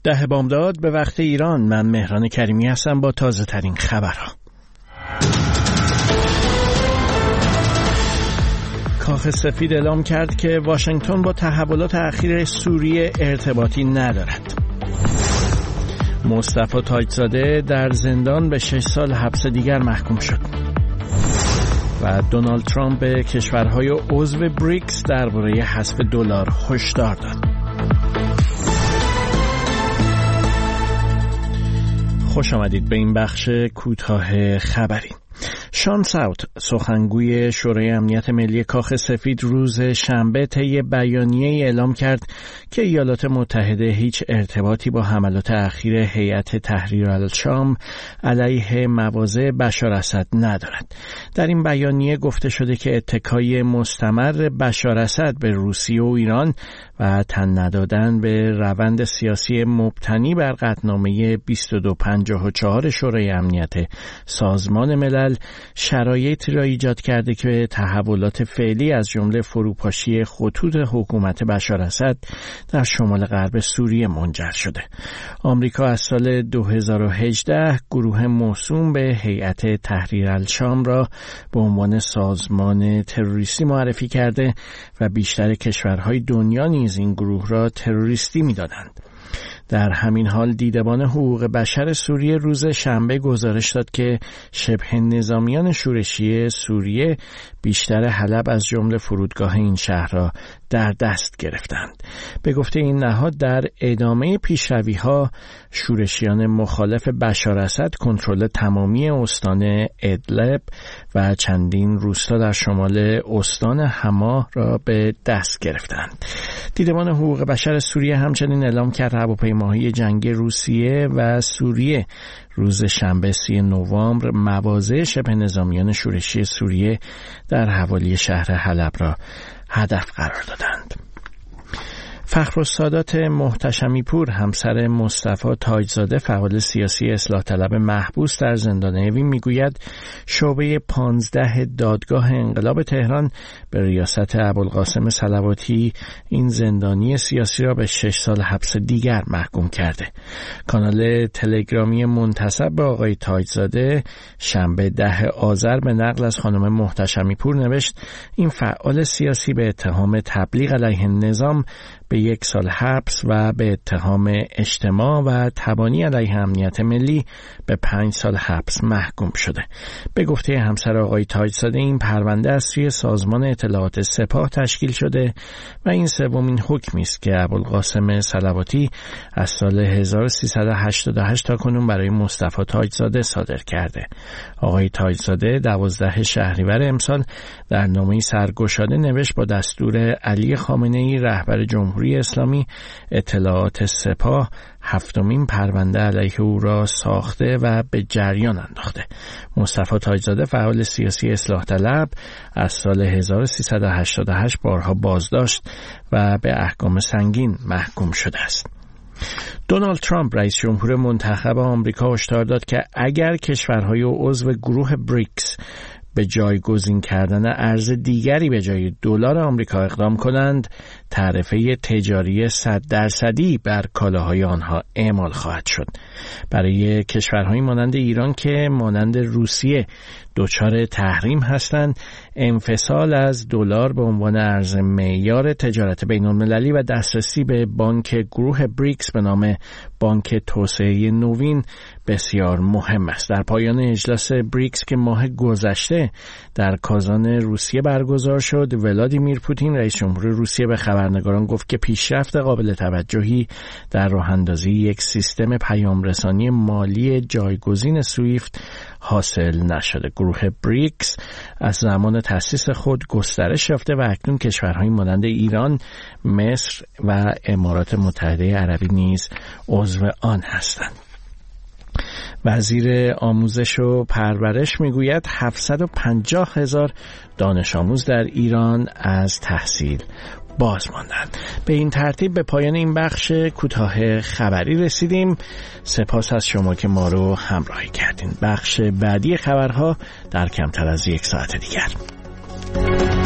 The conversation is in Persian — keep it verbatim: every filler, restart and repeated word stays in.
ده بامداد به وقت ایران. من مهران کریمی هستم با تازه ترین خبرها. کاخ سفید اعلام کرد که واشنگتن با تحولات اخیر سوریه ارتباطی ندارد. مصطفی تاجزاده در زندان به شش سال حبس دیگر محکوم شد. و دونالد ترامپ به کشورهای عضو بریکس درباره حذف دلار هشدار داد. خوش آمدید به این بخش کوتاه خبری. شان ساوت، سخنگوی شورای امنیت ملی کاخ سفید، روز شنبه طی بیانیه‌ای اعلام کرد که ایالات متحده هیچ ارتباطی با حملات اخیر هیئت تحریر الشام علیه مواضع بشار اسد ندارد. در این بیانیه گفته شده که اتکای مستمر بشار اسد به روسیه و ایران و تن ندادن به روند سیاسی مبتنی بر قطعنامه بیست و دو پنجاه و چهار شورای امنیت سازمان ملل شرایطی را ایجاد کرده که تحولات فعلی از جمله فروپاشی خطوط حکومت بشار اسد در شمال غرب سوریه منجر شده. آمریکا از سال دو هزار و هجده گروه موسوم به هیئت تحریر الشام را به عنوان سازمان تروریستی معرفی کرده و بیشتر کشورهای دنیا نیز این گروه را تروریستی می‌دانند. در همین حال دیدبان حقوق بشر سوریه روز شنبه گزارش داد که شبه نظامیان شورشی سوریه بیشتر حلب از جمله فرودگاه این شهر را در دست گرفتند. به گفته این نهاد در ادامه پیشروی‌ها شورشیان مخالف بشار اسد کنترل تمامی استان ادلب و چندین روستا در شمال استان حما را به دست گرفتند. دیدبان حقوق بشر سوریه همچنین اعلام کرد هواپیماهای جنگی روسیه و سوریه روز شنبه سی نوامبر مواضع شبه نظامیان شورشی سوریه در حوالی شهر حلب را هدف قرار دادند. فخرالسادات محتشمی پور، همسر مصطفی تاجزاده فعال سیاسی اصلاح طلب محبوس در زندان اوین، میگوید شعبه پانزده دادگاه انقلاب تهران به ریاست ابوالقاسم صلواتی این زندانی سیاسی را به شش سال حبس دیگر محکوم کرده. کانال تلگرامی منتسب به آقای تاجزاده شنبه ده آذر به نقل از خانم محتشمی پور نوشت این فعال سیاسی به اتهام تبلیغ علیه نظام به یک سال حبس و به اتهام اجتماع و تبانی علیه امنیت ملی به پنج سال حبس محکوم شده. به گفته همسر آقای تاجزاده این پرونده از سوی سازمان اطلاعات سپاه تشکیل شده و این سومین حکمی است که ابوالقاسم صلواتی از سال هزار و سیصد و هشتاد و هشت تا کنون برای مصطفی تاجزاده صادر کرده. آقای تاجزاده دوازده شهریور امسال در نامه‌ای سرگشاده نوشت با دستور علی خامنه‌ای رهبر جمهوری اسلامی اطلاعات سپاه هفتمین پرونده علیه او را ساخته و به جریان انداخته. مصطفی تاجزاده فعال سیاسی اصلاح طلب از سال هزار و سیصد و هشتاد و هشت بارها بازداشت و به احکام سنگین محکوم شده است. دونالد ترامپ رئیس جمهور منتخب آمریکا هشدار داد که اگر کشورهای عضو گروه بریکس به جایگزین کردن ارز دیگری به جای دلار آمریکا اقدام کنند، تعرفه تجاری صد درصدی بر کالاهای آنها اعمال خواهد شد. برای کشورهایی مانند ایران که مانند روسیه دچار تحریم هستند، انفصال از دلار به عنوان ارز معیار تجارت بین‌المللی و دسترسی به بانک گروه بریکس به نام بانک توسعه نوین بسیار مهم است. در پایان اجلاس بریکس که ماه گذشته در کازان روسیه برگزار شد، ولادیمیر پوتین رئیس جمهور روسیه به خبرنگاران گفت که پیشرفت قابل توجهی در راه اندازی یک سیستم پیامرسانی مالی جایگزین سویفت حاصل نشده. گروه بریکس از زمان تأسیس خود گسترش یافته و اکنون کشورهای مانند ایران، مصر و امارات متحده عربی نیز عضو آن هستند. وزیر آموزش و پرورش میگوید هفتصد و پنجاه هزار دانش آموز در ایران از تحصیل باز ماندند. به این ترتیب به پایان این بخش کوتاه خبری رسیدیم. سپاس از شما که ما رو همراهی کردین. بخش بعدی خبرها در کمتر از یک ساعت دیگر.